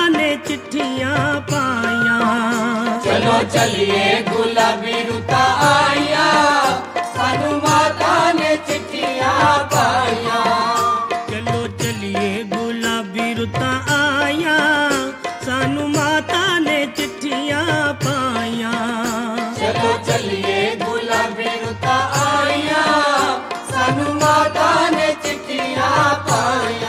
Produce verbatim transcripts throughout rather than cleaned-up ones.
ने चिट्ठियां पाया। चलो चलिए गुलाबी रुता आया, सानू माता ने चिट्ठियां पाया। चलो चलिए गुलाबी रुता आया, सानू माता ने चिट्ठियां पाया। चलो चलिए गुलाबी रुता आया, सानू माता ने चिट्ठियां पाया।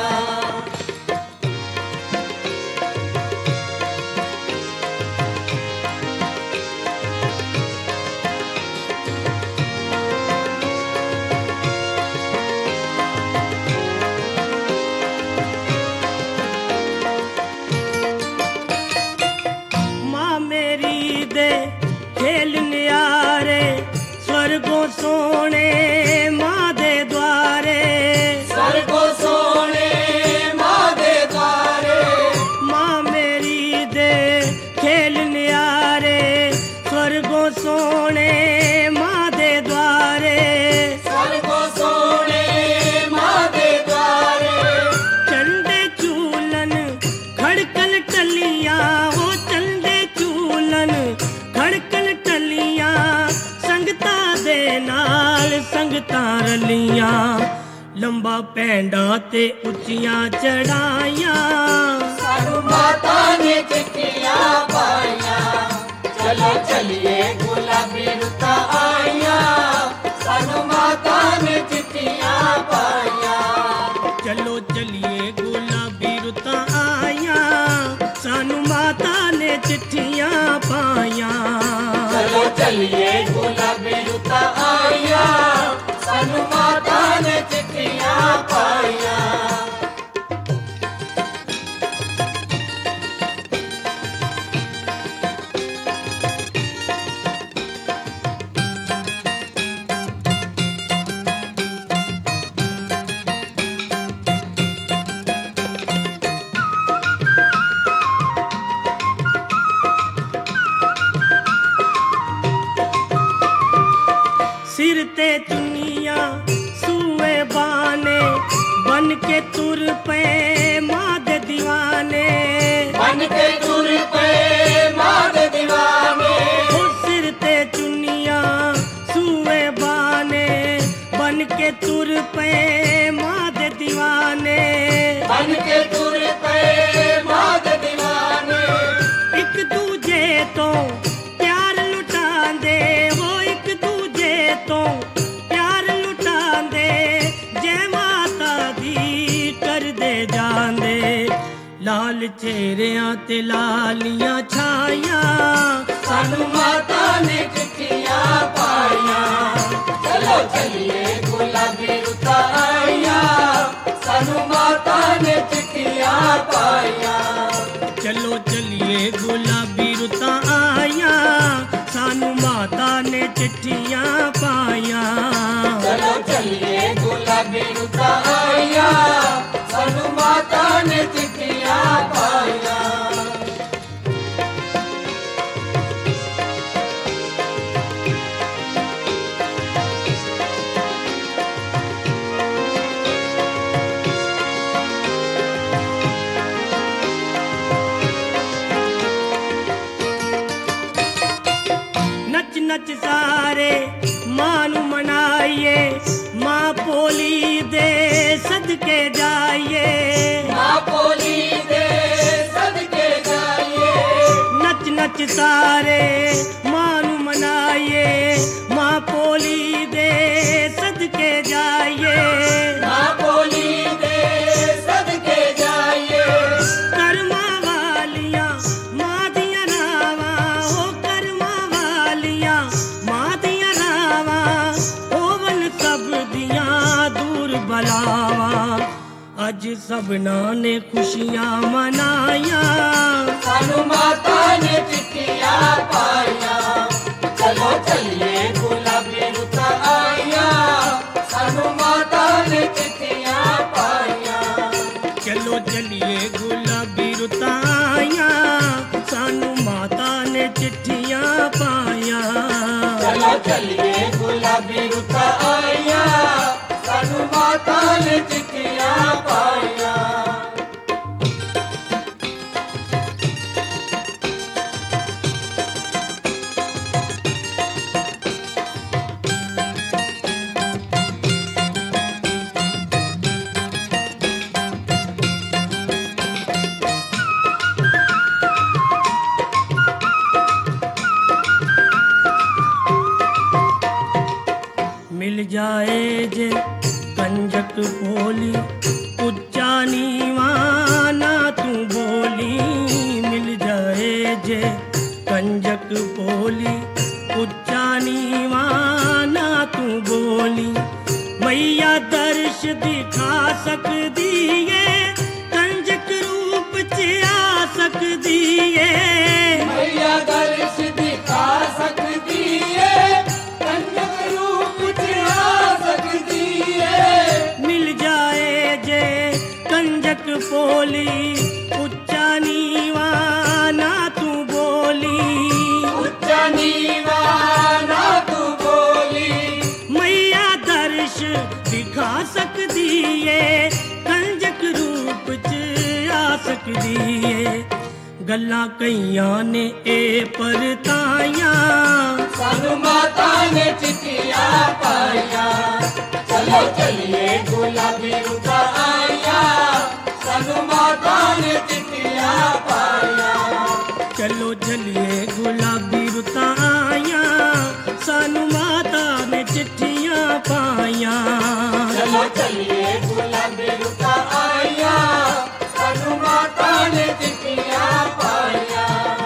माँ मेरी दे खेल न्यारे, स्वर्गों सोने माँ दे द्वारे। स्वर्गो सोने माँ दे द्वारे, माँ मेरी दे खेल न्यारे, स्वर्गों सोने माँ दे द्वारे। स्वर्गो सोने माँ दे द्वारे। चंडे चूलन खड़कन टलियां, हो चंडे चूलन खड़कन टलियां, संगता दे नाल संगता रलियां। लंबा पैंडा ते उच्चियां चढ़ाइयां, सानू माता ने चिट्ठियां पाया। चलो चलिए गुलाबी रुता आया, सानू माता ने चिट्ठियां पाया। चलो चलिए गुलाबी रुता आया, सानू माता ने चिट्ठियां पाया। चलो चलिए गुलाबी रुता आया, सानू माता ने चिट्ठियां पाया। सिर ते चुनियां सूए बाने, बन के तुर पे माँ दे दीवाने। बन के दूर पे माँ दे दीवाने, ओ सिर ते चुनियां सूए बाने, बन के तुर पे माँ दे दीवाने। बन के दूर पे माँ दे दीवाने। एक दूजे तो प्यार लुटांदे, हो एक दूजे तो प्यार लुटांदे, जय माता दी कर दे जांदे। लाल चेहरियां ते लालियां छाया, सानू माता ने चिट्ठियां पाया। चलो चलिए गुलाबी रुता आया, सानू माता ने चिट्ठियां पाया। चलो चलिए गुलाबी रुता आया, सानू माता ने चिट्ठियां पाया। चलो चलिए गुलाबी रुता आया, सानू माता ने चिट्ठियां पाया। नच नच सारे मां नू मनाइए, मां भोली दे सदके जाइए। माँ भोली दे सदके जाइए, नच नच सारे मां नू मनाइए, मां भोली दे सदके जाइए। माँ भोली दे सदके जाइए। कर्मा वालियां मां दियां रावां, हो कर्मा वालियां मां दियां रावां, होवन सब दियां दूर बलावां। अज सबना ने खुशियां मनाया, सानू माता ने चिट्ठियां पाया। चलो चलिए गुलाबी रुता आया, सानू माता ने चिट्ठियां पाया। चलो चलिए गुलाबी रुता आया, सानू माता ने चिट्ठियां पाया। चलो चलिए गुलाबी रुता आया, सानू माता ने चिट्ठियां पाया। कंजक बोली उच्चा नीवा ना तू बोली। मैया दर्श दिखा सकदी है कंजक रूप च आ सकदी है। मैया दर्श दिखा सकदी है कंजक रूप च आ सकदी है। मिल जाए जे कंजक बोली उच्चा नीवा ना तू बोली। उच्चा नीवा ना तू बोली। मैया दर्श दिखा सकदी है कंजक रूप च आ सकदी है। गल्लां कईयां ने ए परताइयां सानू माता ने चिट्ठियां पाइयां। चलो चलिए गुलाबी रुता आइया सानू माता ने चिट्ठियां पाइयां। चलो चलिए गुलाबी रुतां आइयां सानू माता ने चिट्ठियां पाइयां। चलो चलिए गुलाबी रुता आइया सानू माता ने चिट्ठियां पाइयां।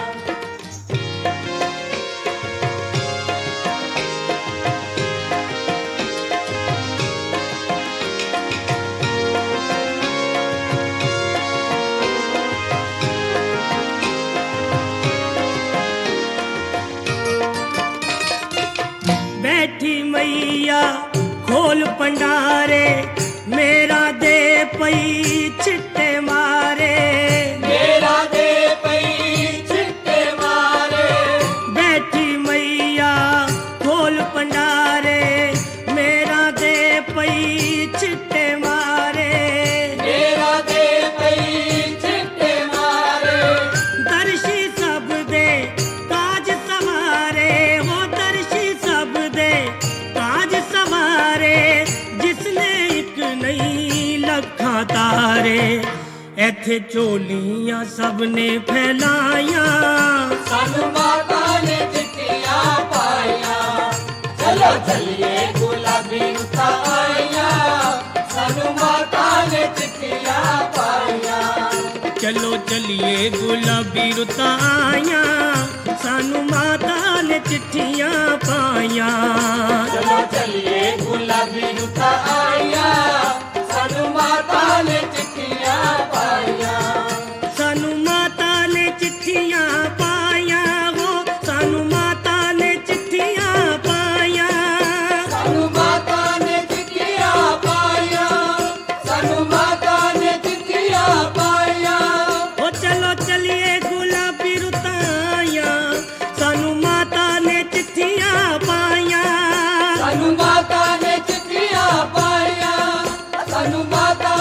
बैठी मैया खोल पंडारे मेरा दे पई छिट्टे मारे। मेरा दे पई छिट्टे मारे। बैठी मैया खोल पंडारे मेरा दे पई छिट्टे मारे। मेरा दे पई छिट्टे मारे। दर्शी सब दे काज सवारे हो दर्शी सब दे काज सवारे। जिसने एक नहीं लखा तारे एथे चोलियां सबने फैलाया सानू माता ने चिट्ठियां पाइयां। चलो चलिए गुलाबी रुता आइया सानू माता ने चिट्ठियां पाइयां। चलो चलिए गुलाबी रुता आया सानू माता ने चिट्ठियां पाइयां। चलो चलिए गुलाबी रुता आइया सानू माता ने चिट्ठियां पाइयां। सानू माता ने चिट्ठियां पाइयां हो सानू माता ने चिट्ठियां पाइयां। सानू माता ने चिट्ठियां पाइयां। सानू माता ने चिट्ठियां पाइयां। ओ चलो चलिए गुलाबी रुता आया सानू माता ने चिट्ठियां पाइयां। सानू माता ने चिट्ठियां पाइयां। सानू माता